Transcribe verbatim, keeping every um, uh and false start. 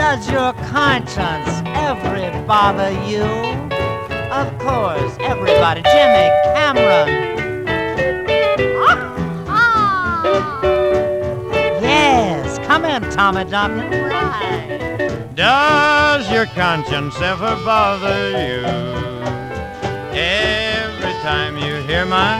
Does your conscience ever bother you? Of course, everybody. Jimmy, Cameron. Yes, come in, Tommy Duncan. Right. Does your conscience ever bother you? Every time you hear my